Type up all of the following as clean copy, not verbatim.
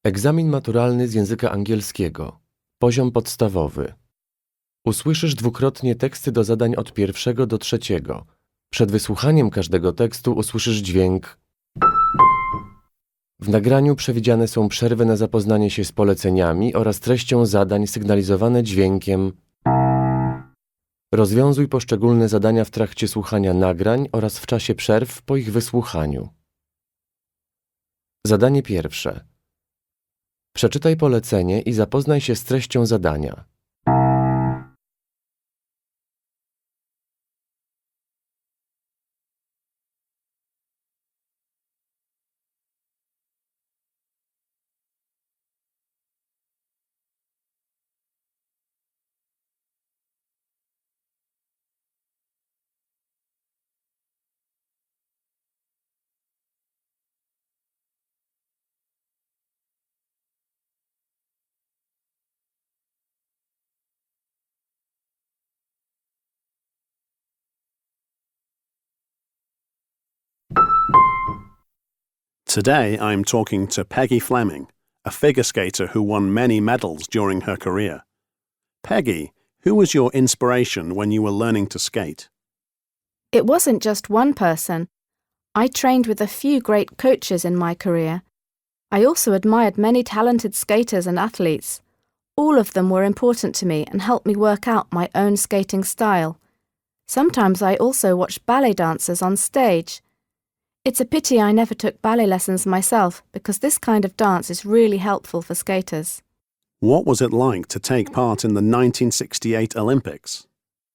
Egzamin maturalny z języka angielskiego. Poziom podstawowy. Usłyszysz dwukrotnie teksty do zadań od 1 do 3. Przed wysłuchaniem każdego tekstu usłyszysz dźwięk. W nagraniu przewidziane są przerwy na zapoznanie się z poleceniami oraz treścią zadań sygnalizowane dźwiękiem. Rozwiązuj poszczególne zadania w trakcie słuchania nagrań oraz w czasie przerw po ich wysłuchaniu. Zadanie pierwsze. Przeczytaj polecenie i zapoznaj się z treścią zadania. Today I'm talking to Peggy Fleming, a figure skater who won many medals during her career. Peggy, who was your inspiration when you were learning to skate? It wasn't just one person. I trained with a few great coaches in my career. I also admired many talented skaters and athletes. All of them were important to me and helped me work out my own skating style. Sometimes I also watched ballet dancers on stage. It's a pity I never took ballet lessons myself because this kind of dance is really helpful for skaters. What was it like to take part in the 1968 Olympics?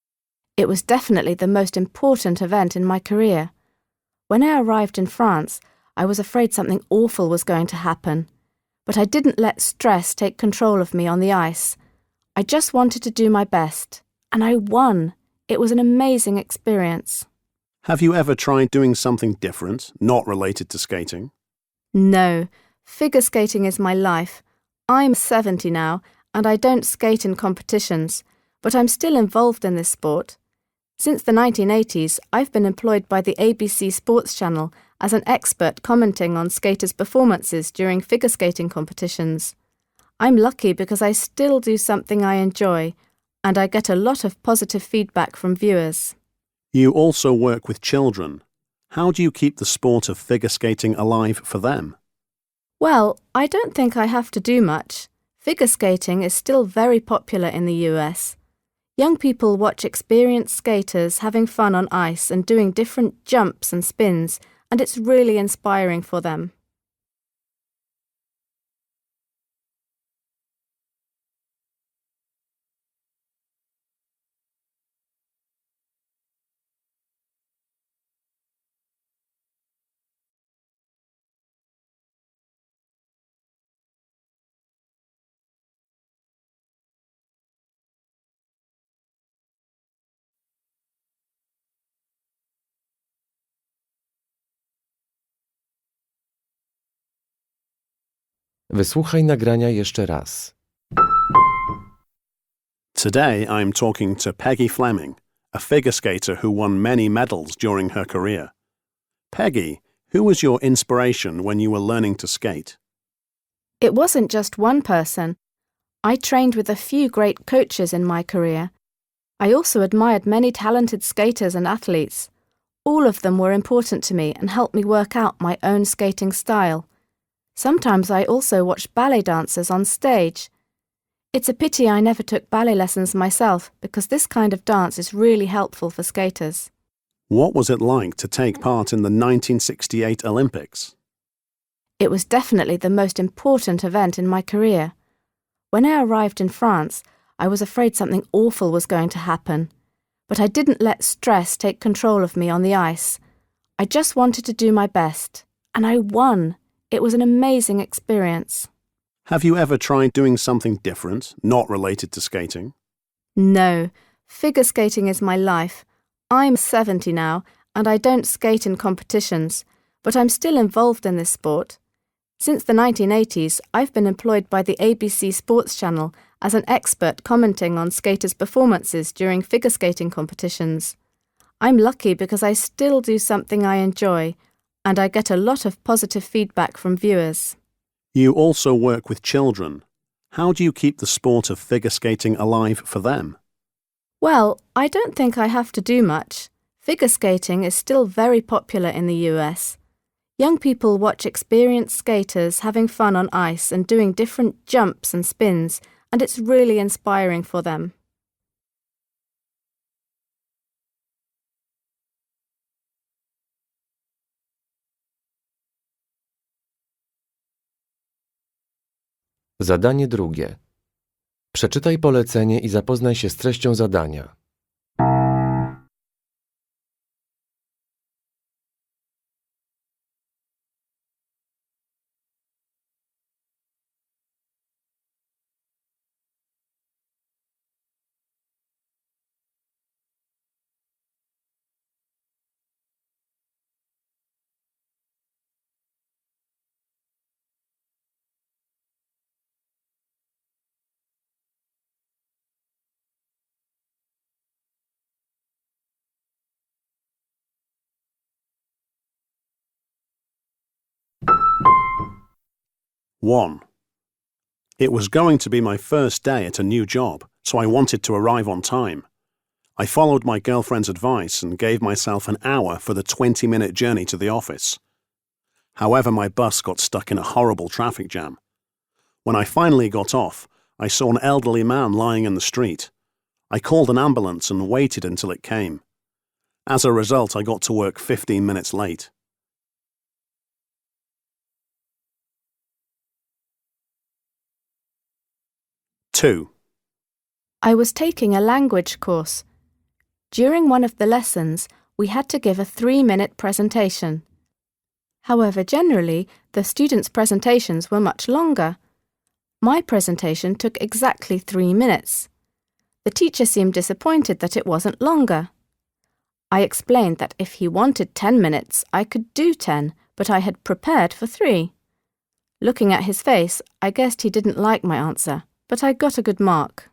It was definitely the most important event in my career. When I arrived in France, I was afraid something awful was going to happen. But I didn't let stress take control of me on the ice. I just wanted to do my best. And I won. It was an amazing experience. Have you ever tried doing something different, not related to skating? No. Figure skating is my life. I'm 70 now, and I don't skate in competitions, but I'm still involved in this sport. Since the 1980s, I've been employed by the ABC Sports Channel as an expert commenting on skaters' performances during figure skating competitions. I'm lucky because I still do something I enjoy, and I get a lot of positive feedback from viewers. You also work with children. How do you keep the sport of figure skating alive for them? Well, I don't think I have to do much. Figure skating is still very popular in the US. Young people watch experienced skaters having fun on ice and doing different jumps and spins, and it's really inspiring for them. Wysłuchaj nagrania jeszcze raz. Today I'm talking to Peggy Fleming, a figure skater who won many medals during her career. Peggy, who was your inspiration when you were learning to skate? It wasn't just one person. I trained with a few great coaches in my career. I also admired many talented skaters and athletes. All of them were important to me and helped me work out my own skating style. Sometimes I also watched ballet dancers on stage. It's a pity I never took ballet lessons myself because this kind of dance is really helpful for skaters. What was it like to take part in the 1968 Olympics? It was definitely the most important event in my career. When I arrived in France, I was afraid something awful was going to happen. But I didn't let stress take control of me on the ice. I just wanted to do my best. And I won. It was an amazing experience. Have you ever tried doing something different, not related to skating? No. Figure skating is my life. I'm 70 now, and I don't skate in competitions, but I'm still involved in this sport. Since the 1980s, I've been employed by the ABC Sports Channel as an expert commenting on skaters' performances during figure skating competitions. I'm lucky because I still do something I enjoy, and I get a lot of positive feedback from viewers. You also work with children. How do you keep the sport of figure skating alive for them? Well, I don't think I have to do much. Figure skating is still very popular in the US. Young people watch experienced skaters having fun on ice and doing different jumps and spins, and it's really inspiring for them. Zadanie drugie. Przeczytaj polecenie i zapoznaj się z treścią zadania. One. It was going to be my first day at a new job, so I wanted to arrive on time. I followed my girlfriend's advice and gave myself an hour for the 20-minute journey to the office. However, my bus got stuck in a horrible traffic jam. When I finally got off, I saw an elderly man lying in the street. I called an ambulance and waited until it came. As a result, I got to work 15 minutes late. Two. I was taking a language course. During one of the lessons, we had to give a 3-minute presentation. However, generally, the students' presentations were much longer. My presentation took exactly 3 minutes. The teacher seemed disappointed that it wasn't longer. I explained that if he wanted 10 minutes, I could do 10, but I had prepared for 3. Looking at his face, I guessed he didn't like my answer, but I got a good mark.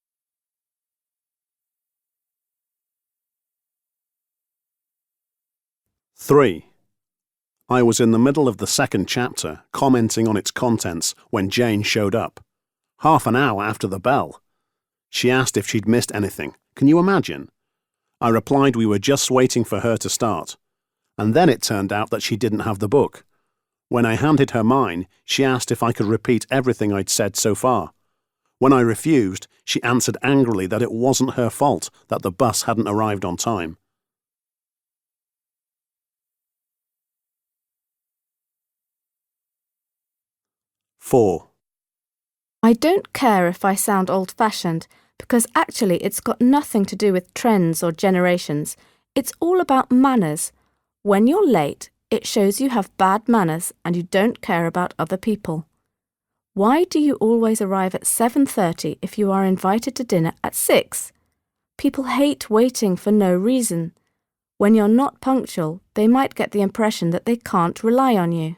Three. I was in the middle of the second chapter, commenting on its contents, when Jane showed up. Half an hour after the bell. She asked if she'd missed anything. Can you imagine? I replied we were just waiting for her to start. And then it turned out that she didn't have the book. When I handed her mine, she asked if I could repeat everything I'd said so far. When I refused, she answered angrily that it wasn't her fault that the bus hadn't arrived on time. 4. I don't care if I sound old-fashioned, because actually it's got nothing to do with trends or generations. It's all about manners. When you're late, it shows you have bad manners and you don't care about other people. Why do you always arrive at 7:30 if you are invited to dinner at 6? People hate waiting for no reason. When you're not punctual, they might get the impression that they can't rely on you.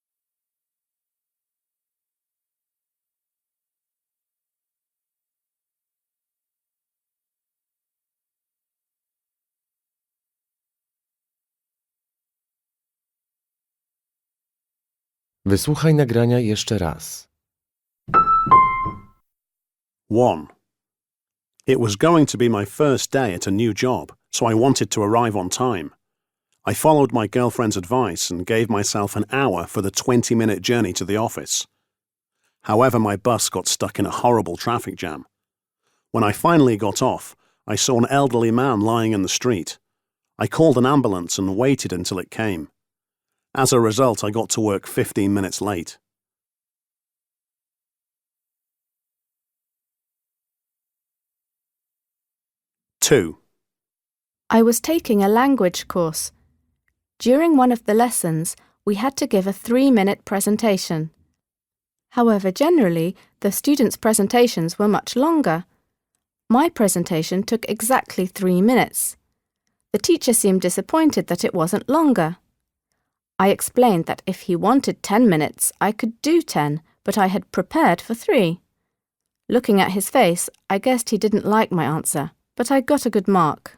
Wysłuchaj nagrania jeszcze raz. 1. It was going to be my first day at a new job, so I wanted to arrive on time. I followed my girlfriend's advice and gave myself an hour for the 20-minute journey to the office. However, my bus got stuck in a horrible traffic jam. When I finally got off, I saw an elderly man lying in the street. I called an ambulance and waited until it came. As a result, I got to work 15 minutes late. 2. I was taking a language course. During one of the lessons, we had to give a 3-minute presentation. However, generally, the students' presentations were much longer. My presentation took exactly 3 minutes. The teacher seemed disappointed that it wasn't longer. I explained that if he wanted 10 minutes, I could do 10, but I had prepared for 3. Looking at his face, I guessed he didn't like my answer, but I got a good mark.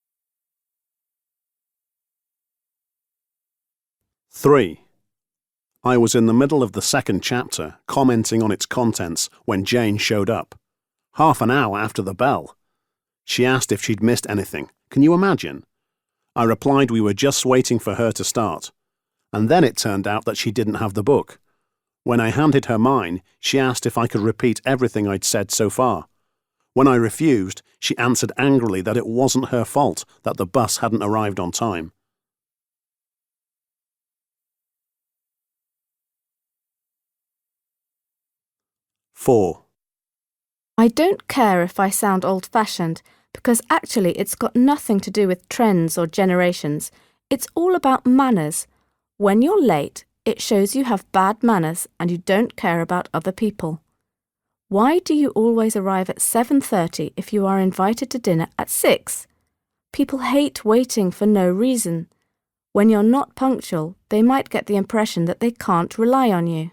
3. I was in the middle of the second chapter, commenting on its contents, when Jane showed up. Half an hour after the bell. She asked if she'd missed anything. Can you imagine? I replied we were just waiting for her to start. And then it turned out that she didn't have the book. When I handed her mine, she asked if I could repeat everything I'd said so far. When I refused, she answered angrily that it wasn't her fault that the bus hadn't arrived on time. Four. I don't care if I sound old-fashioned, because actually it's got nothing to do with trends or generations. It's all about manners. When you're late, it shows you have bad manners and you don't care about other people. Why do you always arrive at 7:30 if you are invited to dinner at 6? People hate waiting for no reason. When you're not punctual, they might get the impression that they can't rely on you.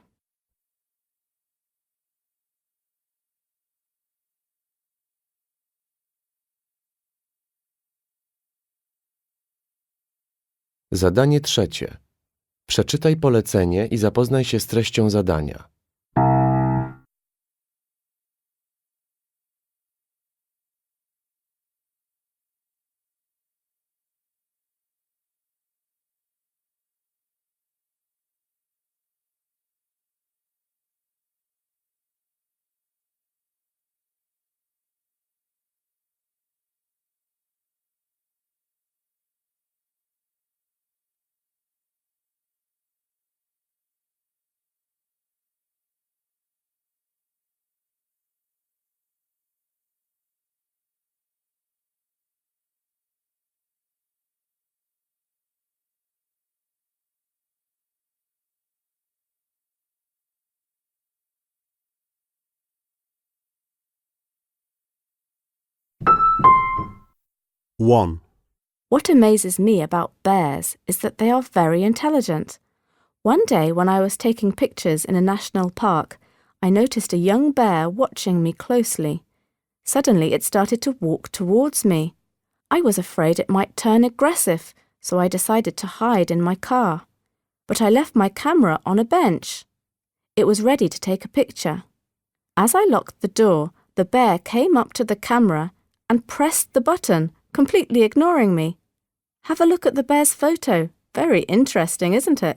Zadanie trzecie. Przeczytaj polecenie i zapoznaj się z treścią zadania. One. What amazes me about bears is that they are very intelligent. One day when I was taking pictures in a national park, I noticed a young bear watching me closely. Suddenly it started to walk towards me. I was afraid it might turn aggressive, so I decided to hide in my car. But I left my camera on a bench. It was ready to take a picture. As I locked the door, the bear came up to the camera and pressed the button, completely ignoring me. Have a look at the bear's photo. Very interesting, isn't it?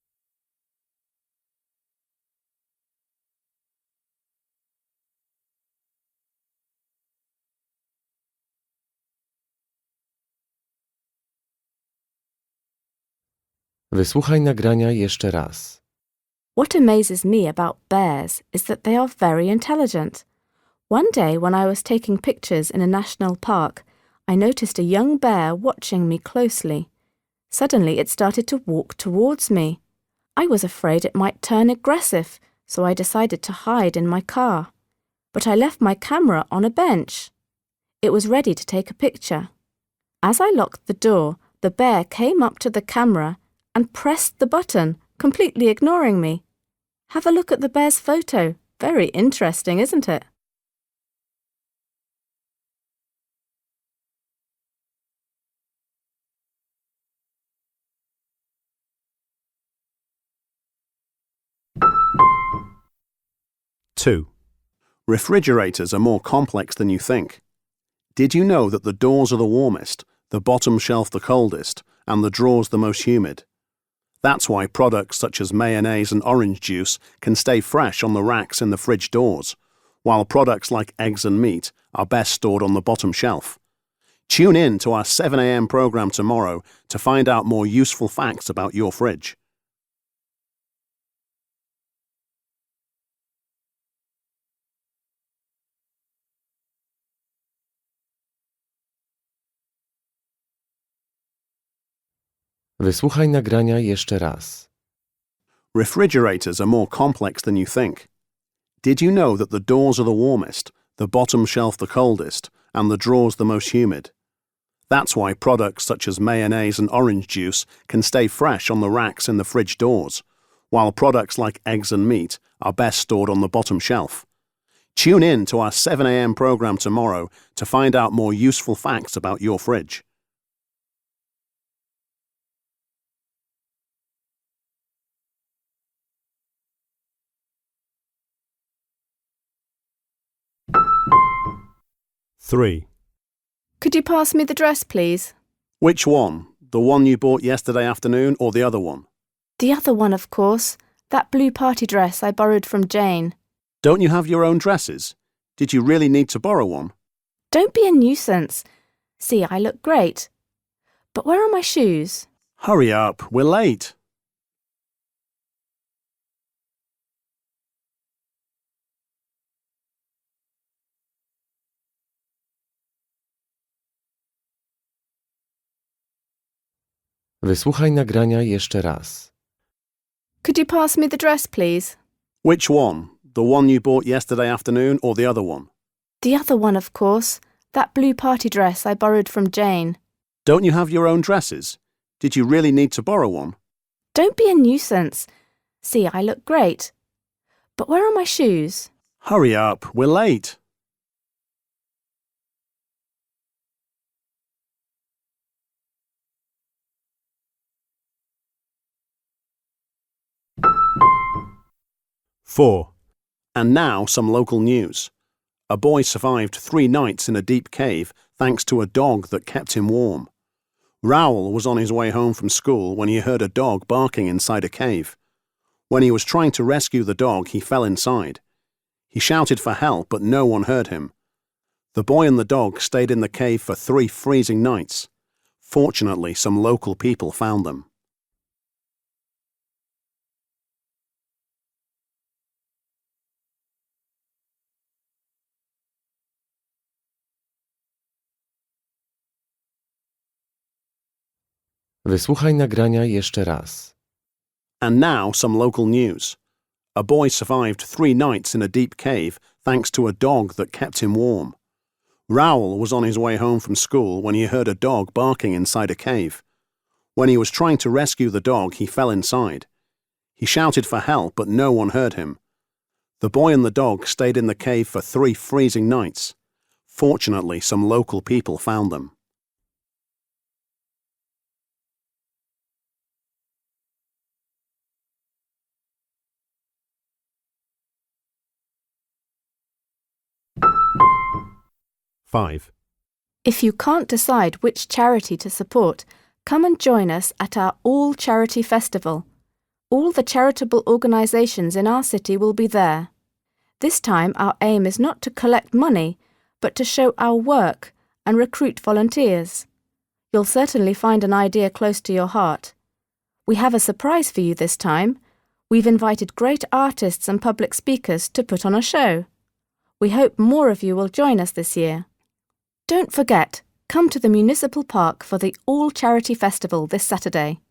Wysłuchaj nagrania jeszcze raz. What amazes me about bears is that they are very intelligent. One day when I was taking pictures in a national park, I noticed a young bear watching me closely. Suddenly it started to walk towards me. I was afraid it might turn aggressive, so I decided to hide in my car. But I left my camera on a bench. It was ready to take a picture. As I locked the door, the bear came up to the camera and pressed the button, completely ignoring me. Have a look at the bear's photo. Very interesting, isn't it? Two. Refrigerators are more complex than you think. Did you know that the doors are the warmest, the bottom shelf the coldest, and the drawers the most humid? That's why products such as mayonnaise and orange juice can stay fresh on the racks in the fridge doors, while products like eggs and meat are best stored on the bottom shelf. Tune in to our 7 a.m. program tomorrow to find out more useful facts about your fridge. Wysłuchaj nagrania jeszcze raz. Refrigerators are more complex than you think. Did you know that the doors are the warmest, the bottom shelf the coldest, and the drawers the most humid? That's why products such as mayonnaise and orange juice can stay fresh on the racks in the fridge doors, while products like eggs and meat are best stored on the bottom shelf. Tune in to our 7 a.m. program tomorrow to find out more useful facts about your fridge. 3. Could you pass me the dress, please? Which one? The one you bought yesterday afternoon or the other one? The other one, of course. That blue party dress I borrowed from Jane. Don't you have your own dresses? Did you really need to borrow one? Don't be a nuisance. See, I look great. But where are my shoes? Hurry up, we're late. Wysłuchaj nagrania jeszcze raz. Could you pass me the dress, please? Which one? The one you bought yesterday afternoon or the other one? The other one, of course. That blue party dress I borrowed from Jane. Don't you have your own dresses? Did you really need to borrow one? Don't be a nuisance. See, I look great. But where are my shoes? Hurry up, we're late. Four. And now some local news. A boy survived 3 nights in a deep cave thanks to a dog that kept him warm. Raoul was on his way home from school when he heard a dog barking inside a cave. When he was trying to rescue the dog, he fell inside. He shouted for help, but no one heard him. The boy and the dog stayed in the cave for 3 freezing nights. Fortunately, some local people found them. Wysłuchaj nagrania jeszcze raz. And now some local news. A boy survived 3 nights in a deep cave thanks to a dog that kept him warm. Raoul was on his way home from school when he heard a dog barking inside a cave. When he was trying to rescue the dog, he fell inside. He shouted for help, but no one heard him. The boy and the dog stayed in the cave for 3 freezing nights. Fortunately, some local people found them. Five. If you can't decide which charity to support, come and join us at our All Charity Festival. All the charitable organisations in our city will be there. This time our aim is not to collect money, but to show our work and recruit volunteers. You'll certainly find an idea close to your heart. We have a surprise for you this time. We've invited great artists and public speakers to put on a show. We hope more of you will join us this year. Don't forget, come to the Municipal Park for the All Charity Festival this Saturday.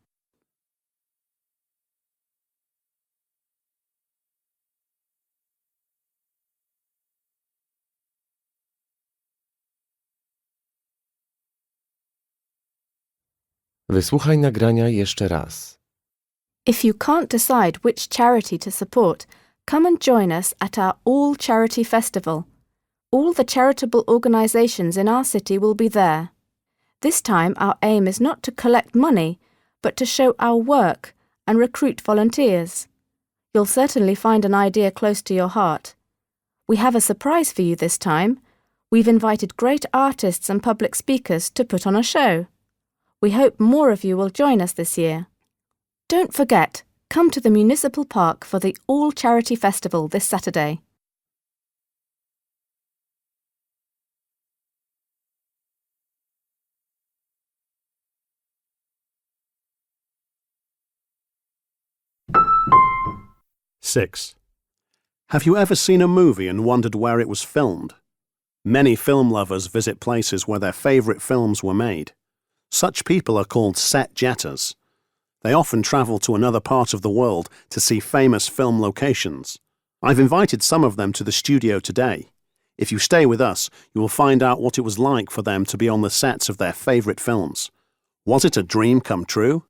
Wysłuchaj nagrania jeszcze raz. If you can't decide which charity to support, come and join us at our All Charity Festival. All the charitable organisations in our city will be there. This time our aim is not to collect money, but to show our work and recruit volunteers. You'll certainly find an idea close to your heart. We have a surprise for you this time. We've invited great artists and public speakers to put on a show. We hope more of you will join us this year. Don't forget, come to the Municipal Park for the All Charity Festival this Saturday. Six. Have you ever seen a movie and wondered where it was filmed? Many film lovers visit places where their favourite films were made. Such people are called set-jetters. They often travel to another part of the world to see famous film locations. I've invited some of them to the studio today. If you stay with us, you will find out what it was like for them to be on the sets of their favourite films. Was it a dream come true?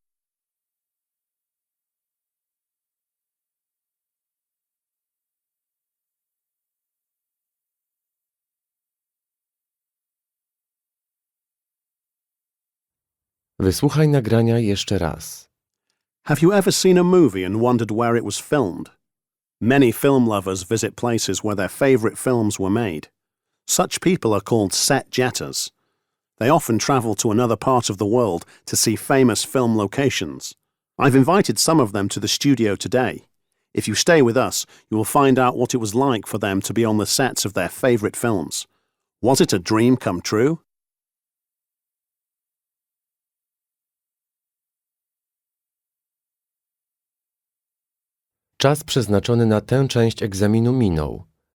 Wysłuchaj nagrania jeszcze raz. Have you ever seen a movie and wondered where it was filmed? Many film lovers visit places where their favourite films were made. Such people are called set jetters. They often travel to another part of the world to see famous film locations. I've invited some of them to the studio today. If you stay with us, you will find out what it was like for them to be on the sets of their favourite films. Was it a dream come true? Czas przeznaczony na tę część egzaminu minął.